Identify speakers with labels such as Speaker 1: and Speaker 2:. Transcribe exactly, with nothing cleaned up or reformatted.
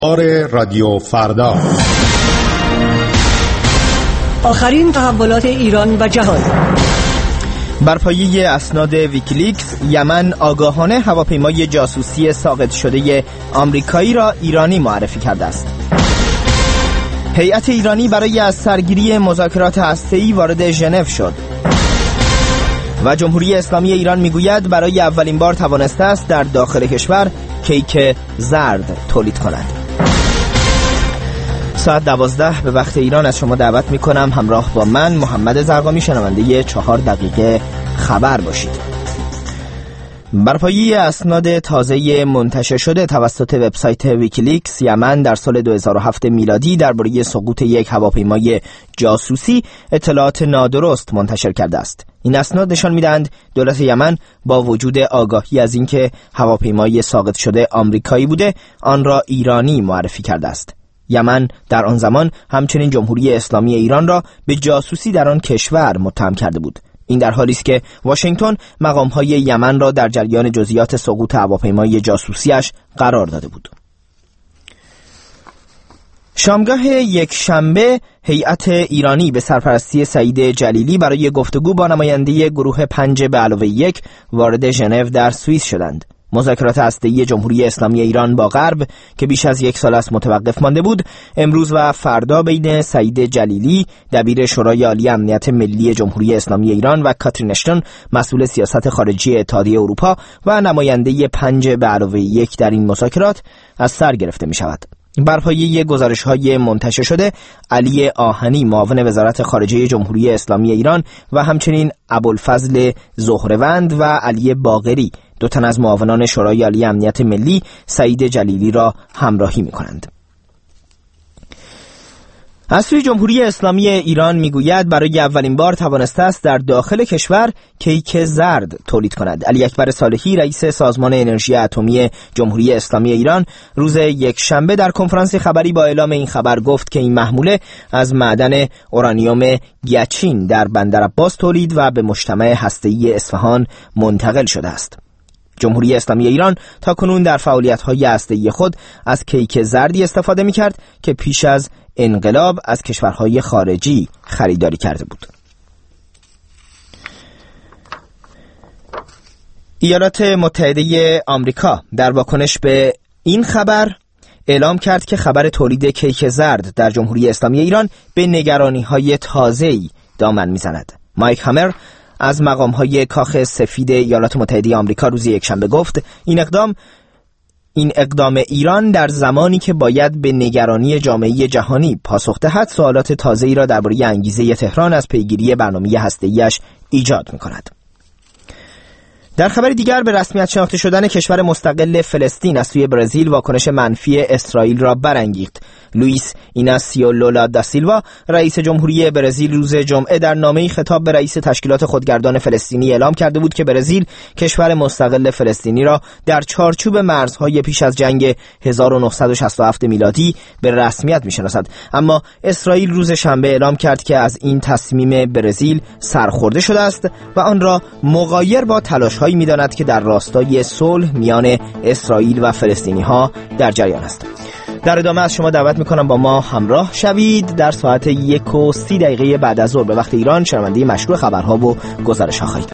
Speaker 1: آر رادیو فردا،
Speaker 2: آخرین تحولات ایران و جهان.
Speaker 3: بر پایه اسناد ویکیلیکس، یمن آگاهانه هواپیمای جاسوسی ساقط شده آمریکایی را ایرانی معرفی کرده است. هیئت ایرانی برای از سرگیری مذاکرات هسته‌ای وارد ژنو شد. و جمهوری اسلامی ایران میگوید برای اولین بار توانسته است در داخل کشور کیک زرد تولید کند. ساعت دوازده به وقت ایران از شما دعوت میکنم همراه با من محمد زرقامی شنونده چهار دقیقه خبر باشید. بر پایه اسناد تازه منتشر شده توسط وبسایت ویکیلیکس، یمن در سال دو هزار و هفت میلادی درباره سقوط یک هواپیمای جاسوسی اطلاعات نادرست منتشر کرده است. این اسناد نشان می‌دهند دولت یمن با وجود آگاهی از اینکه هواپیمای ساقط شده آمریکایی بوده، آن را ایرانی معرفی کرده است. یمن در آن زمان همچنین جمهوری اسلامی ایران را به جاسوسی در آن کشور متهم کرده بود. این در حالی است که واشنگتن مقام‌های یمن را در جریان جزئیات سقوط هواپیمای جاسوسیش قرار داده بود. شامگاه یک شنبه هیئت ایرانی به سرپرستی سعید جلیلی برای گفتگو با نماینده گروه پنج به علاوه یک وارد ژنو در سوئیس شدند. مذاکرات هسته‌ای جمهوری اسلامی ایران با غرب که بیش از یک سال است متوقف مانده بود، امروز و فردا بین سعید جلیلی دبیر شورای عالی امنیت ملی جمهوری اسلامی ایران و کاترین اشتون مسئول سیاست خارجی اتحادیه اروپا و نماینده پنج به علاوه یک در این مذاکرات از سر گرفته می شود. بر پایه گزارش‌های منتشر شده، علی آهنی معاون وزارت خارجه جمهوری اسلامی ایران و همچنین ابوالفضل زهروند و علی باقری دو تن از معاونان شورای عالی امنیت ملی سعید جلیلی را همراهی می‌کنند. از سوی جمهوری اسلامی ایران میگوید برای اولین بار توانسته است در داخل کشور کیک زرد تولید کند. علی اکبر صالحی رئیس سازمان انرژی اتمی جمهوری اسلامی ایران روز یک شنبه در کنفرانس خبری با اعلام این خبر گفت که این محموله از معدن اورانیوم گچین در بندر عباس تولید و به مجتمع هسته‌ای اصفهان منتقل شده است. جمهوری اسلامی ایران تا کنون در فعالیت‌های هسته‌ای خود از کیک زردی استفاده می‌کرد که پیش از انقلاب از کشورهای خارجی خریداری کرده بود. ایالات متحده آمریکا در واکنش به این خبر اعلام کرد که خبر تولید کیک زرد در جمهوری اسلامی ایران به نگرانی‌های تازه‌ای دامن می‌زند. مایک هامر از مقام‌های کاخ سفید ایالات متحده آمریکا روز یکشنبه گفت این اقدام این اقدام ایران در زمانی که باید به نگرانی جامعه جهانی پاسخ دهد سوالات تازه‌ای را درباره انگیزه تهران از پیگیری برنامه هسته‌ایش ایجاد می‌کند. در خبر دیگر به رسمیت شناخته شدن کشور مستقل فلسطین از سوی برزیل واکنش منفی اسرائیل را برانگیخت. لوئیس ایناسیو لولا دا سیلوا رئیس جمهوری برزیل روز جمعه در نامه‌ای خطاب به رئیس تشکیلات خودگردان فلسطینی اعلام کرده بود که برزیل کشور مستقل فلسطینی را در چارچوب مرزهای پیش از جنگ هزار و نهصد و شصت و هفت میلادی به رسمیت می‌شناسد. اما اسرائیل روز شنبه اعلام کرد که از این تصمیم برزیل سرخورده شده است و آن را مغایر با تلاش‌هایی می‌داند که در راستای صلح میان اسرائیل و فلسطینی‌ها در جریان است. در ادامه از شما دعوت میکنم با ما همراه شوید در ساعت یک و سی دقیقه بعد از ظهر به وقت ایران شنونده مشروع خبرها و گزارش‌ها خواهید.